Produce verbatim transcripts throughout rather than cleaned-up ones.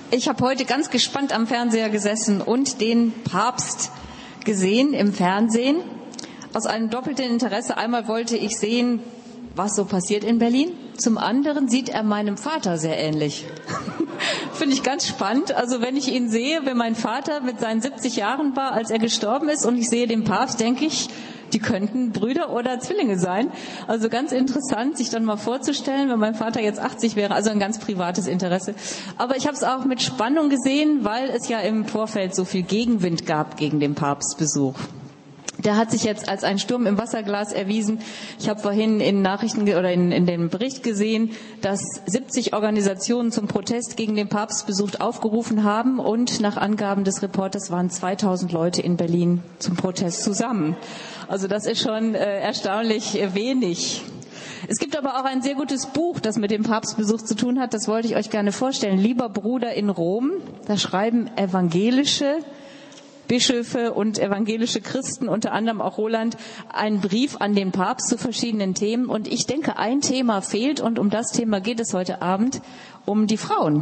Ich habe heute ganz gespannt am Fernseher gesessen und den Papst gesehen im Fernsehen. Aus einem doppelten Interesse. Einmal wollte ich sehen, was so passiert in Berlin. Zum anderen sieht er meinem Vater sehr ähnlich. Finde ich ganz spannend. Also wenn ich ihn sehe, wenn mein Vater mit seinen siebzig Jahren war, als er gestorben ist, und ich sehe den Papst, denke ich, die könnten Brüder oder Zwillinge sein. Also ganz interessant, sich dann mal vorzustellen, wenn mein Vater jetzt achtzig wäre. Also ein ganz privates Interesse. Aber ich habe es auch mit Spannung gesehen, weil es ja im Vorfeld so viel Gegenwind gab gegen den Papstbesuch. Der hat sich jetzt als ein Sturm im Wasserglas erwiesen. Ich habe vorhin in Nachrichten oder in, in dem Bericht gesehen, dass siebzig Organisationen zum Protest gegen den Papstbesuch aufgerufen haben und nach Angaben des Reporters waren zweitausend Leute in Berlin zum Protest zusammen. Also das ist schon äh, erstaunlich wenig. Es gibt aber auch ein sehr gutes Buch, das mit dem Papstbesuch zu tun hat. Das wollte ich euch gerne vorstellen. Lieber Bruder in Rom. Da schreiben evangelische Bischöfe und evangelische Christen, unter anderem auch Roland, einen Brief an den Papst zu verschiedenen Themen. Und ich denke, ein Thema fehlt und um das Thema geht es heute Abend, um die Frauen.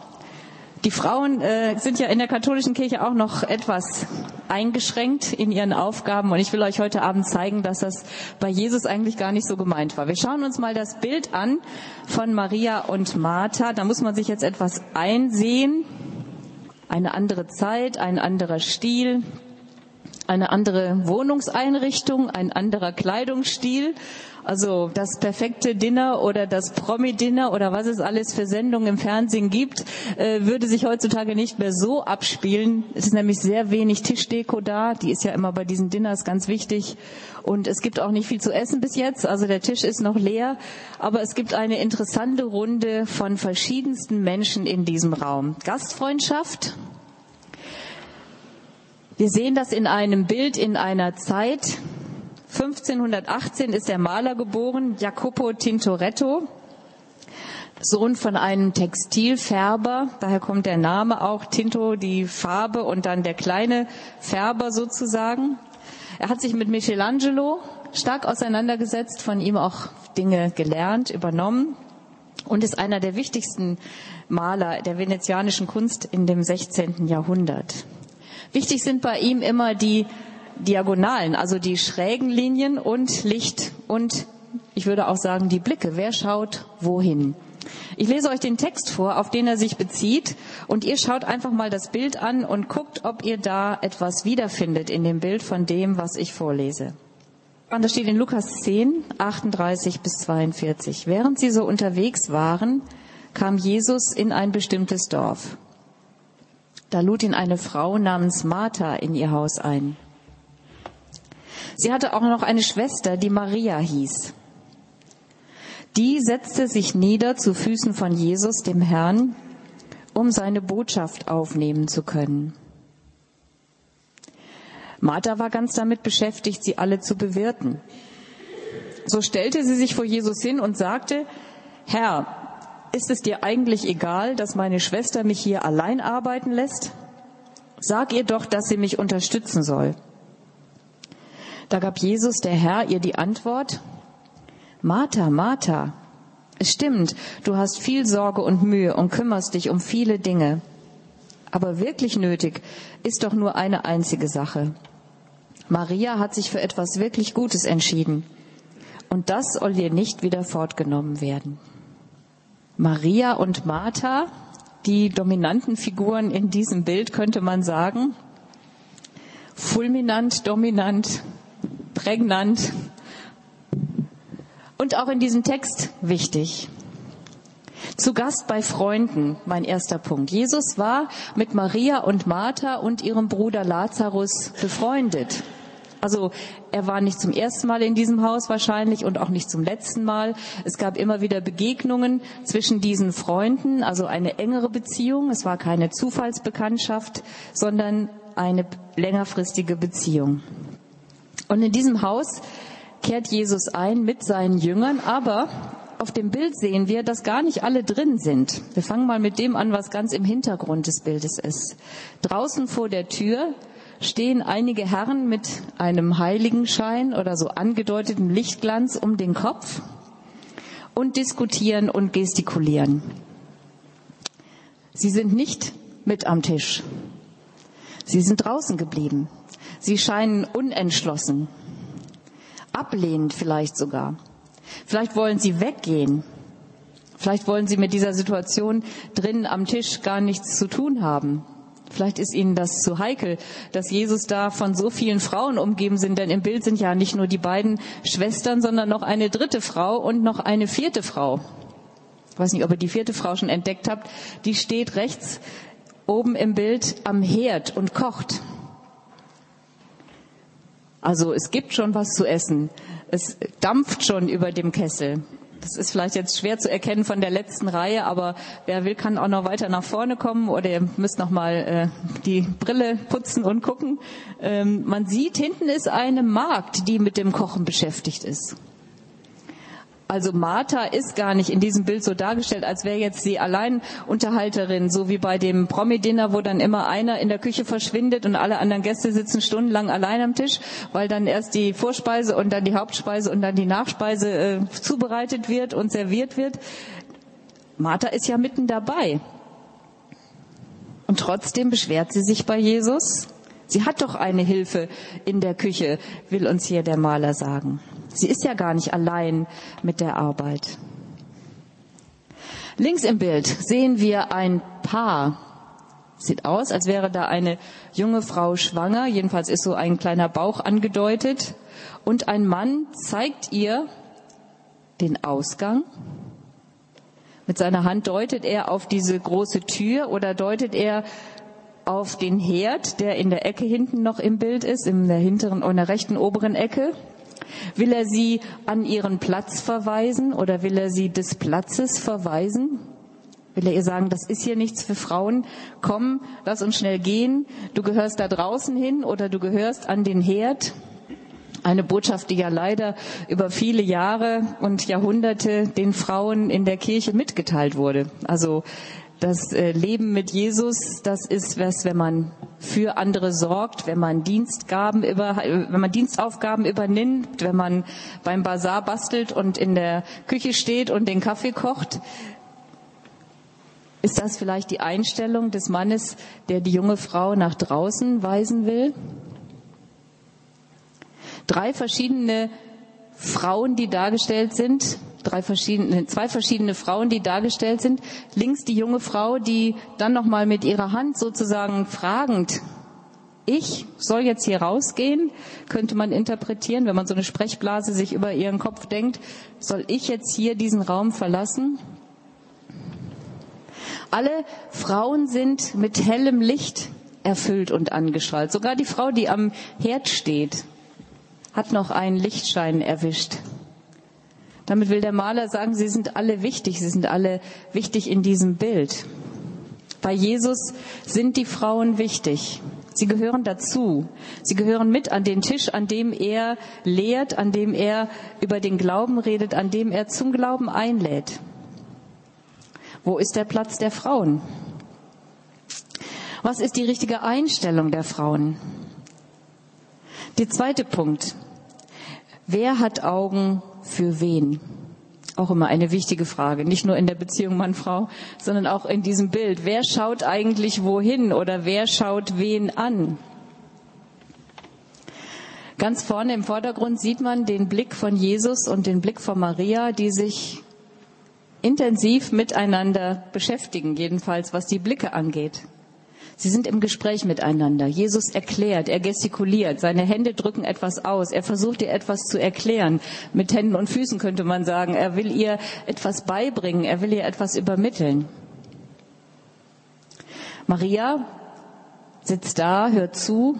Die Frauen äh, sind ja in der katholischen Kirche auch noch etwas eingeschränkt in ihren Aufgaben und ich will euch heute Abend zeigen, dass das bei Jesus eigentlich gar nicht so gemeint war. Wir schauen uns mal das Bild an von Maria und Martha. Da muss man sich jetzt etwas einsehen. Eine andere Zeit, ein anderer Stil, eine andere Wohnungseinrichtung, ein anderer Kleidungsstil. Also das perfekte Dinner oder das Promi-Dinner oder was es alles für Sendungen im Fernsehen gibt, äh, würde sich heutzutage nicht mehr so abspielen. Es ist nämlich sehr wenig Tischdeko da, die ist ja immer bei diesen Dinners ganz wichtig. Und es gibt auch nicht viel zu essen bis jetzt, also der Tisch ist noch leer. Aber es gibt eine interessante Runde von verschiedensten Menschen in diesem Raum. Gastfreundschaft. Wir sehen das in einem Bild in einer Zeit. fünfzehnhundertachtzehn ist der Maler geboren, Jacopo Tintoretto, Sohn von einem Textilfärber. Daher kommt der Name auch, Tinto, die Farbe und dann der kleine Färber sozusagen. Er hat sich mit Michelangelo stark auseinandergesetzt, von ihm auch Dinge gelernt, übernommen und ist einer der wichtigsten Maler der venezianischen Kunst in dem sechzehnten Jahrhundert. Wichtig sind bei ihm immer die Diagonalen, also die schrägen Linien und Licht und ich würde auch sagen die Blicke. Wer schaut wohin? Ich lese euch den Text vor, auf den er sich bezieht und ihr schaut einfach mal das Bild an und guckt, ob ihr da etwas wiederfindet in dem Bild von dem, was ich vorlese. Und das steht in Lukas zehn, achtunddreißig bis zweiundvierzig. Während sie so unterwegs waren, kam Jesus in ein bestimmtes Dorf. Da lud ihn eine Frau namens Martha in ihr Haus ein. Sie hatte auch noch eine Schwester, die Maria hieß. Die setzte sich nieder zu Füßen von Jesus, dem Herrn, um seine Botschaft aufnehmen zu können. Martha war ganz damit beschäftigt, sie alle zu bewirten. So stellte sie sich vor Jesus hin und sagte, Herr, ist es dir eigentlich egal, dass meine Schwester mich hier allein arbeiten lässt? Sag ihr doch, dass sie mich unterstützen soll. Da gab Jesus, der Herr, ihr die Antwort, Martha, Martha, es stimmt, du hast viel Sorge und Mühe und kümmerst dich um viele Dinge. Aber wirklich nötig ist doch nur eine einzige Sache. Maria hat sich für etwas wirklich Gutes entschieden. Und das soll ihr nicht wieder fortgenommen werden. Maria und Martha, die dominanten Figuren in diesem Bild, könnte man sagen. Fulminant, dominant, prägnant und auch in diesem Text wichtig. Zu Gast bei Freunden, mein erster Punkt. Jesus war mit Maria und Martha und ihrem Bruder Lazarus befreundet. Also er war nicht zum ersten Mal in diesem Haus wahrscheinlich und auch nicht zum letzten Mal. Es gab immer wieder Begegnungen zwischen diesen Freunden, also eine engere Beziehung. Es war keine Zufallsbekanntschaft, sondern eine längerfristige Beziehung. Und in diesem Haus kehrt Jesus ein mit seinen Jüngern, aber auf dem Bild sehen wir, dass gar nicht alle drin sind. Wir fangen mal mit dem an, was ganz im Hintergrund des Bildes ist. Draußen vor der Tür stehen einige Herren mit einem Heiligenschein oder so angedeuteten Lichtglanz um den Kopf und diskutieren und gestikulieren. Sie sind nicht mit am Tisch. Sie sind draußen geblieben. Sie scheinen unentschlossen, ablehnend vielleicht sogar. Vielleicht wollen sie weggehen. Vielleicht wollen sie mit dieser Situation drinnen am Tisch gar nichts zu tun haben. Vielleicht ist ihnen das zu heikel, dass Jesus da von so vielen Frauen umgeben sind, denn im Bild sind ja nicht nur die beiden Schwestern, sondern noch eine dritte Frau und noch eine vierte Frau. Ich weiß nicht, ob ihr die vierte Frau schon entdeckt habt. Die steht rechts oben im Bild am Herd und kocht. Also es gibt schon was zu essen. Es dampft schon über dem Kessel. Das ist vielleicht jetzt schwer zu erkennen von der letzten Reihe, aber wer will, kann auch noch weiter nach vorne kommen oder ihr müsst noch mal äh, die Brille putzen und gucken. Ähm, man sieht, hinten ist eine Magd, die mit dem Kochen beschäftigt ist. Also Martha ist gar nicht in diesem Bild so dargestellt, als wäre jetzt die Alleinunterhalterin, so wie bei dem Promi-Dinner, wo dann immer einer in der Küche verschwindet und alle anderen Gäste sitzen stundenlang allein am Tisch, weil dann erst die Vorspeise und dann die Hauptspeise und dann die Nachspeise äh, zubereitet wird und serviert wird. Martha ist ja mitten dabei. Und trotzdem beschwert sie sich bei Jesus. Sie hat doch eine Hilfe in der Küche, will uns hier der Maler sagen. Sie ist ja gar nicht allein mit der Arbeit. Links im Bild sehen wir ein Paar. Sieht aus, als wäre da eine junge Frau schwanger. Jedenfalls ist so ein kleiner Bauch angedeutet. Und ein Mann zeigt ihr den Ausgang. Mit seiner Hand deutet er auf diese große Tür oder deutet er auf den Herd, der in der Ecke hinten noch im Bild ist, in der hinteren und der rechten oberen Ecke. Will er sie an ihren Platz verweisen oder will er sie des Platzes verweisen? Will er ihr sagen, das ist hier nichts für Frauen, komm, lass uns schnell gehen, du gehörst da draußen hin oder du gehörst an den Herd? Eine Botschaft, die ja leider über viele Jahre und Jahrhunderte den Frauen in der Kirche mitgeteilt wurde. Also das Leben mit Jesus, das ist was, wenn man für andere sorgt, wenn man Dienstgaben über, wenn man Dienstaufgaben übernimmt, wenn man beim Basar bastelt und in der Küche steht und den Kaffee kocht. Ist das vielleicht die Einstellung des Mannes, der die junge Frau nach draußen weisen will? Drei verschiedene Frauen, die dargestellt sind, drei verschiedene, zwei verschiedene Frauen, die dargestellt sind. Links die junge Frau, die dann nochmal mit ihrer Hand sozusagen fragend, ich soll jetzt hier rausgehen, könnte man interpretieren, wenn man so eine Sprechblase sich über ihren Kopf denkt, soll ich jetzt hier diesen Raum verlassen? Alle Frauen sind mit hellem Licht erfüllt und angestrahlt. Sogar die Frau, die am Herd steht, hat noch einen Lichtschein erwischt. Damit will der Maler sagen, sie sind alle wichtig, sie sind alle wichtig in diesem Bild. Bei Jesus sind die Frauen wichtig. Sie gehören dazu. Sie gehören mit an den Tisch, an dem er lehrt, an dem er über den Glauben redet, an dem er zum Glauben einlädt. Wo ist der Platz der Frauen? Was ist die richtige Einstellung der Frauen? Der zweite Punkt. Wer hat Augen für wen? Auch immer eine wichtige Frage. Nicht nur in der Beziehung Mann-Frau, sondern auch in diesem Bild. Wer schaut eigentlich wohin oder wer schaut wen an? Ganz vorne im Vordergrund sieht man den Blick von Jesus und den Blick von Maria, die sich intensiv miteinander beschäftigen, jedenfalls was die Blicke angeht. Sie sind im Gespräch miteinander. Jesus erklärt, er gestikuliert, seine Hände drücken etwas aus. Er versucht ihr etwas zu erklären. Mit Händen und Füßen könnte man sagen. Er will ihr etwas beibringen, er will ihr etwas übermitteln. Maria sitzt da, hört zu,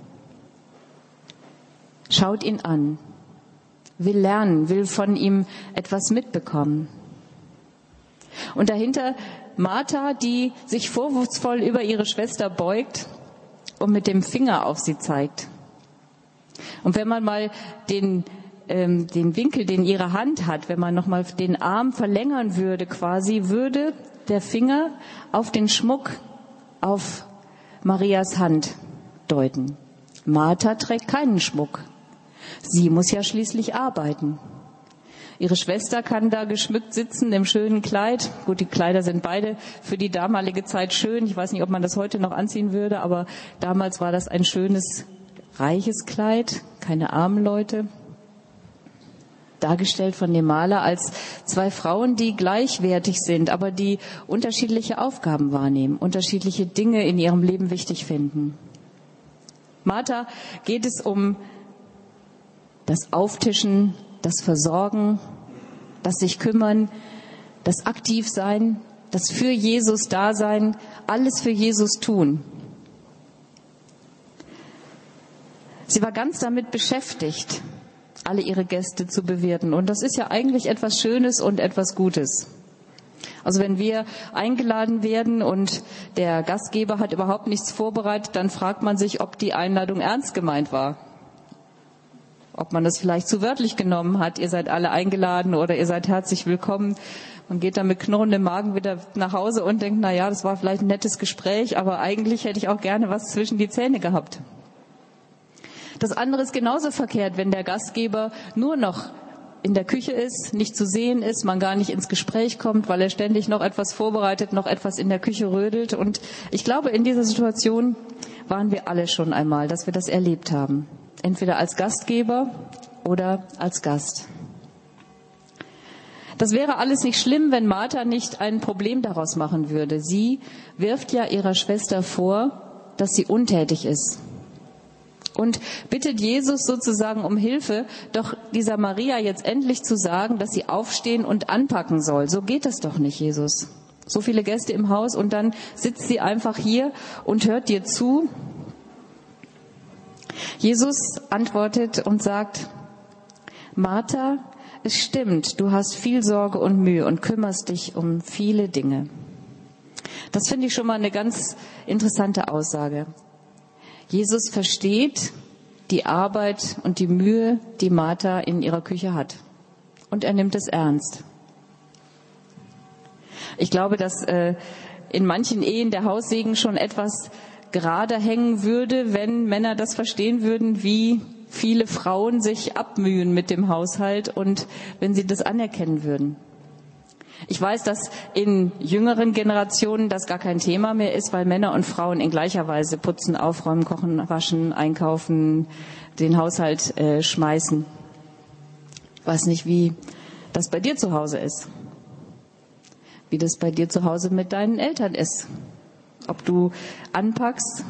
schaut ihn an, will lernen, will von ihm etwas mitbekommen. Und dahinter Martha, die sich vorwurfsvoll über ihre Schwester beugt und mit dem Finger auf sie zeigt. Und wenn man mal den, ähm, den Winkel, den ihre Hand hat, wenn man nochmal den Arm verlängern würde quasi, würde der Finger auf den Schmuck auf Marias Hand deuten. Martha trägt keinen Schmuck. Sie muss ja schließlich arbeiten. Ihre Schwester kann da geschmückt sitzen im schönen Kleid. Gut, die Kleider sind beide für die damalige Zeit schön. Ich weiß nicht, ob man das heute noch anziehen würde, aber damals war das ein schönes, reiches Kleid, keine armen Leute. Dargestellt von dem Maler als zwei Frauen, die gleichwertig sind, aber die unterschiedliche Aufgaben wahrnehmen, unterschiedliche Dinge in ihrem Leben wichtig finden. Martha geht es um das Auftischen, das Versorgen, das sich kümmern, das Aktivsein, das für Jesus Dasein, alles für Jesus tun. Sie war ganz damit beschäftigt, alle ihre Gäste zu bewirten. Und das ist ja eigentlich etwas Schönes und etwas Gutes. Also wenn wir eingeladen werden und der Gastgeber hat überhaupt nichts vorbereitet, dann fragt man sich, ob die Einladung ernst gemeint war. Ob man das vielleicht zu wörtlich genommen hat, ihr seid alle eingeladen oder ihr seid herzlich willkommen. Man geht dann mit knurrendem Magen wieder nach Hause und denkt, na ja, das war vielleicht ein nettes Gespräch, aber eigentlich hätte ich auch gerne was zwischen die Zähne gehabt. Das andere ist genauso verkehrt, wenn der Gastgeber nur noch in der Küche ist, nicht zu sehen ist, man gar nicht ins Gespräch kommt, weil er ständig noch etwas vorbereitet, noch etwas in der Küche rödelt. Und ich glaube, in dieser Situation waren wir alle schon einmal, dass wir das erlebt haben. Entweder als Gastgeber oder als Gast. Das wäre alles nicht schlimm, wenn Martha nicht ein Problem daraus machen würde. Sie wirft ja ihrer Schwester vor, dass sie untätig ist. Und bittet Jesus sozusagen um Hilfe, doch dieser Maria jetzt endlich zu sagen, dass sie aufstehen und anpacken soll. So geht das doch nicht, Jesus. So viele Gäste im Haus und dann sitzt sie einfach hier und hört dir zu. Jesus antwortet und sagt, Martha, es stimmt, du hast viel Sorge und Mühe und kümmerst dich um viele Dinge. Das finde ich schon mal eine ganz interessante Aussage. Jesus versteht die Arbeit und die Mühe, die Martha in ihrer Küche hat. Und er nimmt es ernst. Ich glaube, dass äh, in manchen Ehen der Haussegen schon etwas gerade hängen würde, wenn Männer das verstehen würden, wie viele Frauen sich abmühen mit dem Haushalt und wenn sie das anerkennen würden. Ich weiß, dass in jüngeren Generationen das gar kein Thema mehr ist, weil Männer und Frauen in gleicher Weise putzen, aufräumen, kochen, waschen, einkaufen, den Haushalt äh, schmeißen. Ich weiß nicht, wie das bei dir zu Hause ist. Wie das bei dir zu Hause mit deinen Eltern ist. Ob du anpackst.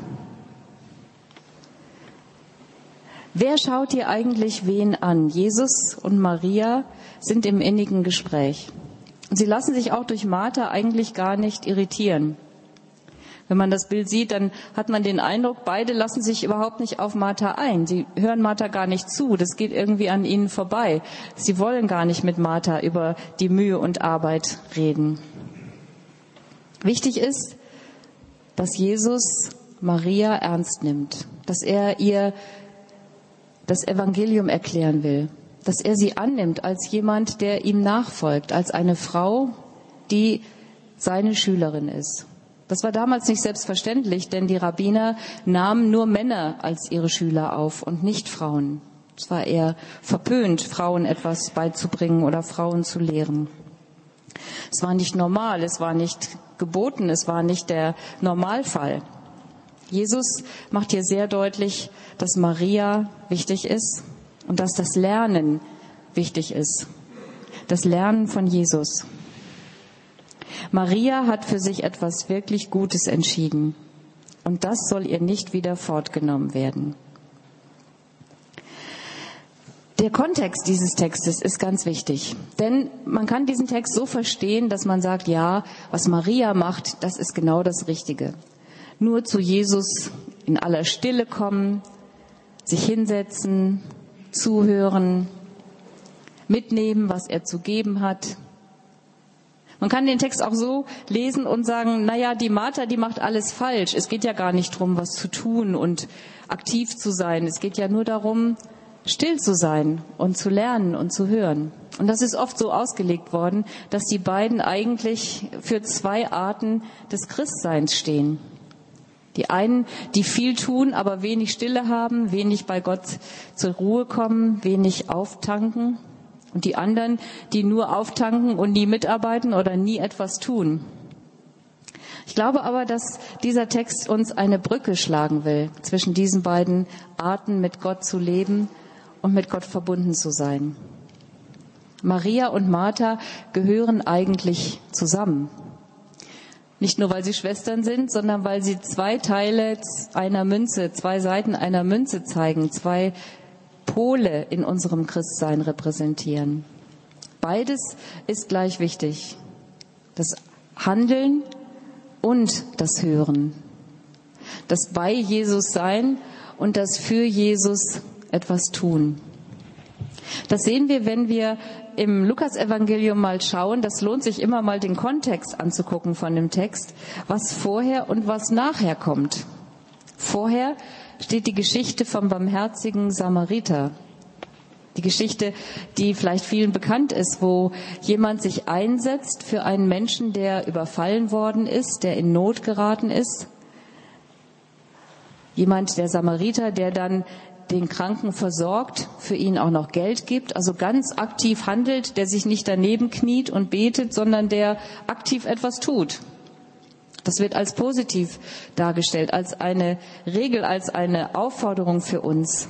Wer schaut dir eigentlich wen an? Jesus und Maria sind im innigen Gespräch. Und sie lassen sich auch durch Martha eigentlich gar nicht irritieren. Wenn man das Bild sieht, dann hat man den Eindruck, beide lassen sich überhaupt nicht auf Martha ein. Sie hören Martha gar nicht zu. Das geht irgendwie an ihnen vorbei. Sie wollen gar nicht mit Martha über die Mühe und Arbeit reden. Wichtig ist, dass Jesus Maria ernst nimmt, dass er ihr das Evangelium erklären will, dass er sie annimmt als jemand, der ihm nachfolgt, als eine Frau, die seine Schülerin ist. Das war damals nicht selbstverständlich, denn die Rabbiner nahmen nur Männer als ihre Schüler auf und nicht Frauen. Es war eher verpönt, Frauen etwas beizubringen oder Frauen zu lehren. Es war nicht normal, es war nicht geboten, es war nicht der Normalfall. Jesus macht hier sehr deutlich, dass Maria wichtig ist und dass das Lernen wichtig ist. Das Lernen von Jesus. Maria hat für sich etwas wirklich Gutes entschieden. Und das soll ihr nicht wieder fortgenommen werden. Der Kontext dieses Textes ist ganz wichtig. Denn man kann diesen Text so verstehen, dass man sagt, ja, was Maria macht, das ist genau das Richtige. Nur zu Jesus in aller Stille kommen, sich hinsetzen, zuhören, mitnehmen, was er zu geben hat. Man kann den Text auch so lesen und sagen, naja, die Martha, die macht alles falsch. Es geht ja gar nicht darum, was zu tun und aktiv zu sein. Es geht ja nur darum, still zu sein und zu lernen und zu hören. Und das ist oft so ausgelegt worden, dass die beiden eigentlich für zwei Arten des Christseins stehen. Die einen, die viel tun, aber wenig Stille haben, wenig bei Gott zur Ruhe kommen, wenig auftanken. Und die anderen, die nur auftanken und nie mitarbeiten oder nie etwas tun. Ich glaube aber, dass dieser Text uns eine Brücke schlagen will, zwischen diesen beiden Arten mit Gott zu leben und mit Gott verbunden zu sein. Maria und Martha gehören eigentlich zusammen. Nicht nur, weil sie Schwestern sind, sondern weil sie zwei Teile einer Münze, zwei Seiten einer Münze zeigen, zwei Pole in unserem Christsein repräsentieren. Beides ist gleich wichtig. Das Handeln und das Hören. Das bei Jesus sein und das für Jesus etwas tun. Das sehen wir, wenn wir im Lukas-Evangelium mal schauen. Das lohnt sich immer mal, den Kontext anzugucken von dem Text, was vorher und was nachher kommt. Vorher steht die Geschichte vom barmherzigen Samariter. Die Geschichte, die vielleicht vielen bekannt ist, wo jemand sich einsetzt für einen Menschen, der überfallen worden ist, der in Not geraten ist. Jemand, der Samariter, der dann den Kranken versorgt, für ihn auch noch Geld gibt, also ganz aktiv handelt, der sich nicht daneben kniet und betet, sondern der aktiv etwas tut. Das wird als positiv dargestellt, als eine Regel, als eine Aufforderung für uns.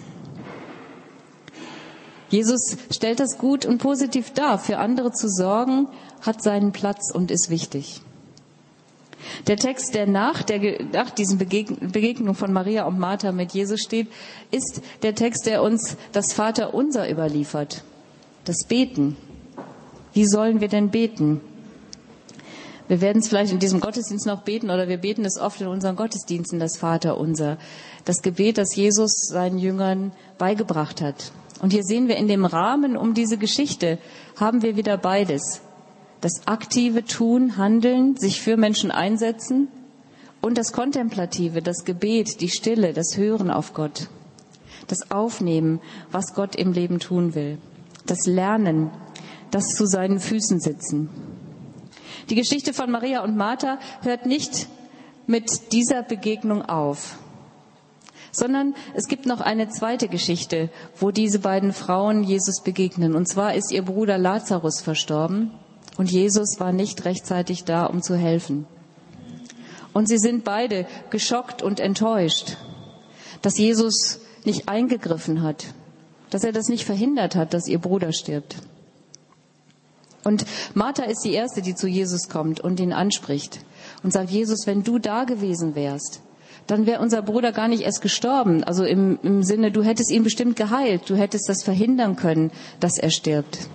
Jesus stellt das gut und positiv dar. Für andere zu sorgen, hat seinen Platz und ist wichtig. Der Text, der nach, der nach diesen Begegn- Begegnung von Maria und Martha mit Jesus steht, ist der Text, der uns das Vaterunser überliefert. Das Beten. Wie sollen wir denn beten? Wir werden es vielleicht in diesem Gottesdienst noch beten oder wir beten es oft in unseren Gottesdiensten, das Vaterunser. Das Gebet, das Jesus seinen Jüngern beigebracht hat. Und hier sehen wir in dem Rahmen um diese Geschichte, haben wir wieder beides. Das aktive Tun, Handeln, sich für Menschen einsetzen und das Kontemplative, das Gebet, die Stille, das Hören auf Gott. Das Aufnehmen, was Gott im Leben tun will. Das Lernen, das zu seinen Füßen sitzen. Die Geschichte von Maria und Martha hört nicht mit dieser Begegnung auf, sondern es gibt noch eine zweite Geschichte, wo diese beiden Frauen Jesus begegnen. Und zwar ist ihr Bruder Lazarus verstorben und Jesus war nicht rechtzeitig da, um zu helfen. Und sie sind beide geschockt und enttäuscht, dass Jesus nicht eingegriffen hat, dass er das nicht verhindert hat, dass ihr Bruder stirbt. Und Martha ist die Erste, die zu Jesus kommt und ihn anspricht und sagt, Jesus, wenn du da gewesen wärst, dann wäre unser Bruder gar nicht erst gestorben. Also im, im Sinne, du hättest ihn bestimmt geheilt, du hättest das verhindern können, dass er stirbt.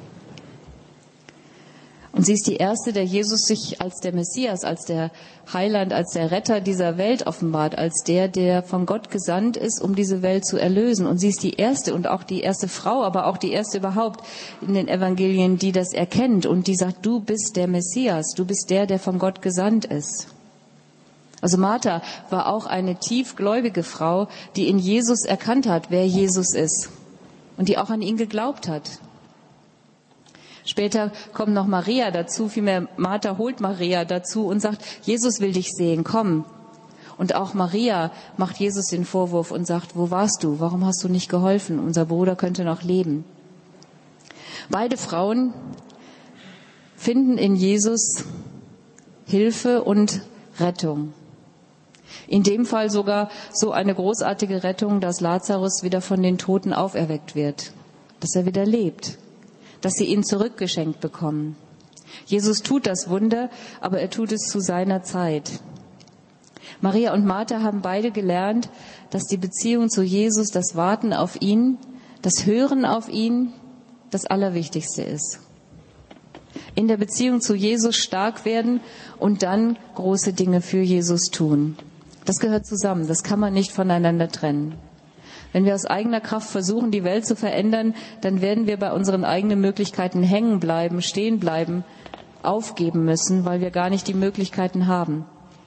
Und sie ist die Erste, der Jesus sich als der Messias, als der Heiland, als der Retter dieser Welt offenbart, als der, der von Gott gesandt ist, um diese Welt zu erlösen. Und sie ist die Erste und auch die erste Frau, aber auch die Erste überhaupt in den Evangelien, die das erkennt und die sagt, du bist der Messias, du bist der, der von Gott gesandt ist. Also Martha war auch eine tiefgläubige Frau, die in Jesus erkannt hat, wer Jesus ist und die auch an ihn geglaubt hat. Später kommt noch Maria dazu, vielmehr Martha holt Maria dazu und sagt, Jesus will dich sehen, komm. Und auch Maria macht Jesus den Vorwurf und sagt, wo warst du? Warum hast du nicht geholfen? Unser Bruder könnte noch leben. Beide Frauen finden in Jesus Hilfe und Rettung. In dem Fall sogar so eine großartige Rettung, dass Lazarus wieder von den Toten auferweckt wird, dass er wieder lebt, dass sie ihn zurückgeschenkt bekommen. Jesus tut das Wunder, aber er tut es zu seiner Zeit. Maria und Martha haben beide gelernt, dass die Beziehung zu Jesus, das Warten auf ihn, das Hören auf ihn, das Allerwichtigste ist. In der Beziehung zu Jesus stark werden und dann große Dinge für Jesus tun. Das gehört zusammen, das kann man nicht voneinander trennen. Wenn wir aus eigener Kraft versuchen, die Welt zu verändern, dann werden wir bei unseren eigenen Möglichkeiten hängen bleiben, stehen bleiben, aufgeben müssen, weil wir gar nicht die Möglichkeiten haben.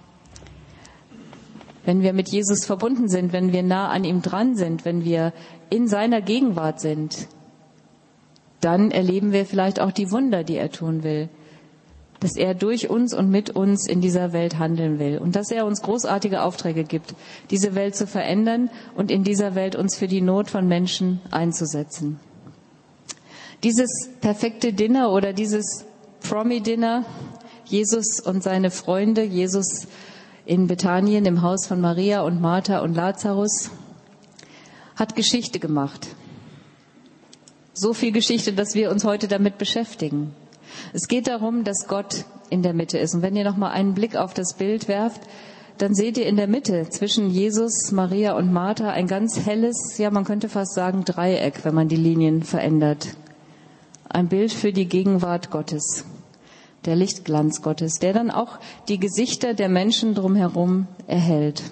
Wenn wir mit Jesus verbunden sind, wenn wir nah an ihm dran sind, wenn wir in seiner Gegenwart sind, dann erleben wir vielleicht auch die Wunder, die er tun will. Dass er durch uns und mit uns in dieser Welt handeln will und dass er uns großartige Aufträge gibt, diese Welt zu verändern und in dieser Welt uns für die Not von Menschen einzusetzen. Dieses perfekte Dinner oder dieses Promi-Dinner, Jesus und seine Freunde, Jesus in Bethanien im Haus von Maria und Martha und Lazarus, hat Geschichte gemacht. So viel Geschichte, dass wir uns heute damit beschäftigen. Es geht darum, dass Gott in der Mitte ist. Und wenn ihr noch mal einen Blick auf das Bild werft, dann seht ihr in der Mitte zwischen Jesus, Maria und Martha ein ganz helles, ja man könnte fast sagen Dreieck, wenn man die Linien verändert. Ein Bild für die Gegenwart Gottes, der Lichtglanz Gottes, der dann auch die Gesichter der Menschen drumherum erhellt.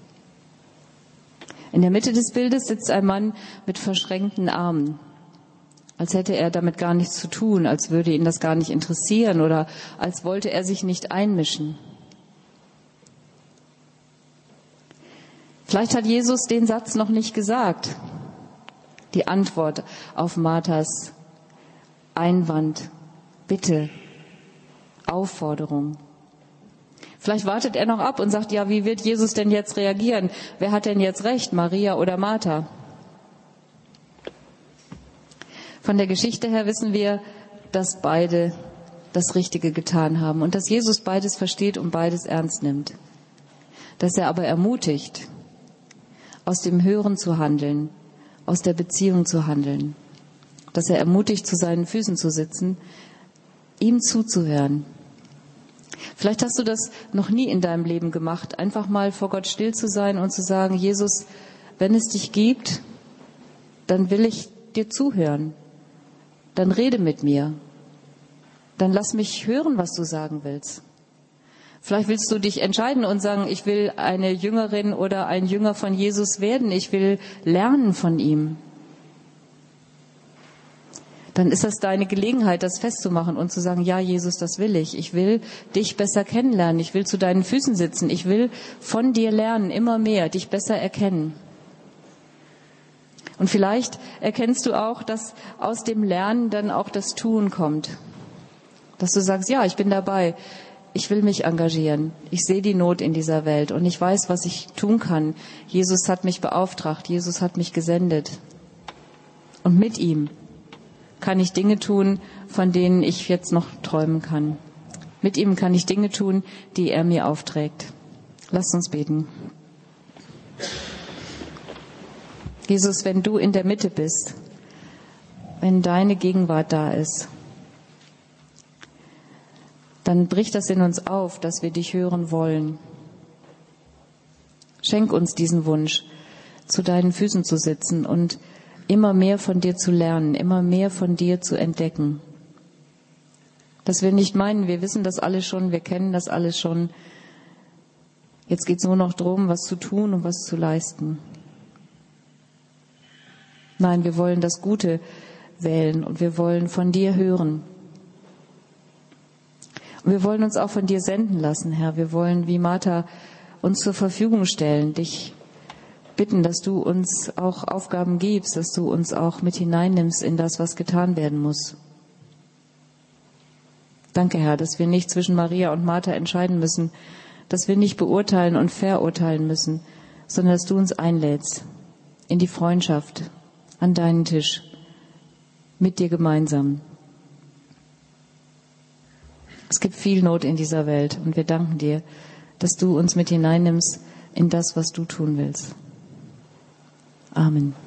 In der Mitte des Bildes sitzt ein Mann mit verschränkten Armen, als hätte er damit gar nichts zu tun, als würde ihn das gar nicht interessieren oder als wollte er sich nicht einmischen. Vielleicht hat Jesus den Satz noch nicht gesagt, die Antwort auf Marthas Einwand, Bitte, Aufforderung. Vielleicht wartet er noch ab und sagt, ja, wie wird Jesus denn jetzt reagieren? Wer hat denn jetzt recht, Maria oder Martha? Von der Geschichte her wissen wir, dass beide das Richtige getan haben und dass Jesus beides versteht und beides ernst nimmt. Dass er aber ermutigt, aus dem Hören zu handeln, aus der Beziehung zu handeln. Dass er ermutigt, zu seinen Füßen zu sitzen, ihm zuzuhören. Vielleicht hast du das noch nie in deinem Leben gemacht, einfach mal vor Gott still zu sein und zu sagen, Jesus, wenn es dich gibt, dann will ich dir zuhören. Dann rede mit mir. Dann lass mich hören, was du sagen willst. Vielleicht willst du dich entscheiden und sagen, ich will eine Jüngerin oder ein Jünger von Jesus werden. Ich will lernen von ihm. Dann ist das deine Gelegenheit, das festzumachen und zu sagen, ja, Jesus, das will ich. Ich will dich besser kennenlernen. Ich will zu deinen Füßen sitzen. Ich will von dir lernen, immer mehr, dich besser erkennen. Und vielleicht erkennst du auch, dass aus dem Lernen dann auch das Tun kommt. Dass du sagst, ja, ich bin dabei. Ich will mich engagieren. Ich sehe die Not in dieser Welt und ich weiß, was ich tun kann. Jesus hat mich beauftragt. Jesus hat mich gesendet. Und mit ihm kann ich Dinge tun, von denen ich jetzt noch träumen kann. Mit ihm kann ich Dinge tun, die er mir aufträgt. Lasst uns beten. Jesus, wenn du in der Mitte bist, wenn deine Gegenwart da ist, dann bricht das in uns auf, dass wir dich hören wollen. Schenk uns diesen Wunsch, zu deinen Füßen zu sitzen und immer mehr von dir zu lernen, immer mehr von dir zu entdecken. Dass wir nicht meinen, wir wissen das alles schon, wir kennen das alles schon. Jetzt geht es nur noch darum, was zu tun und was zu leisten. Nein, wir wollen das Gute wählen und wir wollen von dir hören. Und wir wollen uns auch von dir senden lassen, Herr. Wir wollen, wie Martha, uns zur Verfügung stellen, dich bitten, dass du uns auch Aufgaben gibst, dass du uns auch mit hineinnimmst in das, was getan werden muss. Danke, Herr, dass wir nicht zwischen Maria und Martha entscheiden müssen, dass wir nicht beurteilen und verurteilen müssen, sondern dass du uns einlädst in die Freundschaft, an deinen Tisch, mit dir gemeinsam. Es gibt viel Not in dieser Welt und wir danken dir, dass du uns mit hineinnimmst in das, was du tun willst. Amen.